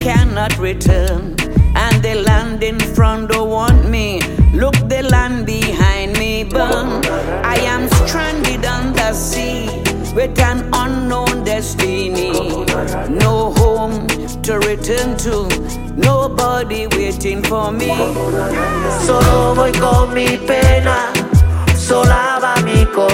cannot return. And the land in front don't want me. Look, the land behind me burn. I am stranded on the sea with an unknown destiny. No home to return to, nobody waiting for me. Solo voy con mi pena, sola va mi corazón.